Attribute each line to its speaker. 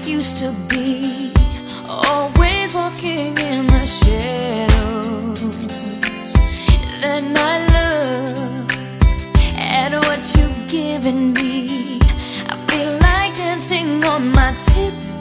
Speaker 1: used to be, always walking in the shadows. Then I look at what you've given me. I feel like dancing on my tiptoes.